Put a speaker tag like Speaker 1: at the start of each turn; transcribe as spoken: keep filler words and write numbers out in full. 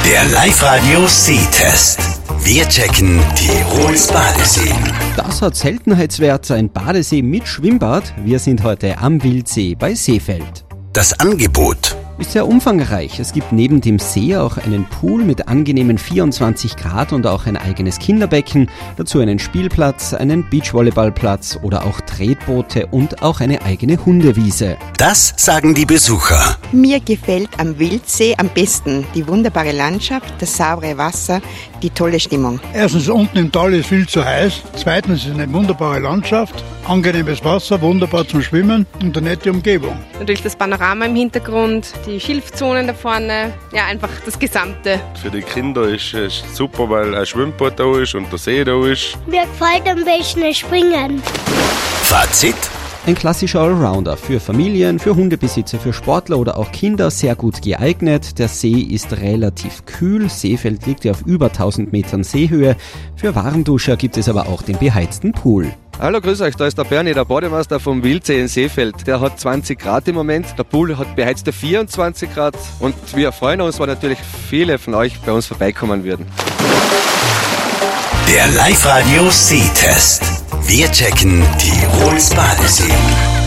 Speaker 1: Der Live-Radio-Sehtest. Wir checken Tirols Badeseen.
Speaker 2: Das hat Seltenheitswert, ein Badesee mit Schwimmbad. Wir sind heute am Wildsee bei Seefeld.
Speaker 1: Das Angebot
Speaker 2: Ist sehr umfangreich. Es gibt neben dem See auch einen Pool mit angenehmen vierundzwanzig Grad und auch ein eigenes Kinderbecken, dazu einen Spielplatz, einen Beachvolleyballplatz oder auch Tretboote und auch eine eigene Hundewiese.
Speaker 1: Das sagen die Besucher.
Speaker 3: Mir gefällt am Wildsee am besten die wunderbare Landschaft, das saubere Wasser, die tolle Stimmung.
Speaker 4: Erstens, unten im Tal ist viel zu heiß. Zweitens ist eine wunderbare Landschaft, angenehmes Wasser, wunderbar zum Schwimmen und eine nette Umgebung.
Speaker 5: Natürlich das Panorama im Hintergrund, die Schilfzonen da vorne, ja einfach das Gesamte.
Speaker 6: Für die Kinder ist es super, weil ein Schwimmbad da ist und der See da ist.
Speaker 7: Mir gefällt am besten das Springen.
Speaker 1: Fazit:
Speaker 2: Ein klassischer Allrounder für Familien, für Hundebesitzer, für Sportler oder auch Kinder sehr gut geeignet. Der See ist relativ kühl. Seefeld liegt ja auf über tausend Metern Seehöhe. Für Warmduscher gibt es aber auch den beheizten Pool.
Speaker 8: Hallo, grüß euch, da ist der Bernie, der Bademeister vom Wildsee in Seefeld. Der hat zwanzig Grad im Moment, der Pool hat beheizte vierundzwanzig Grad und wir freuen uns, weil natürlich viele von euch bei uns vorbeikommen würden.
Speaker 1: Der Live-Radio-Sehtest. Wir checken Tirols Badeseen.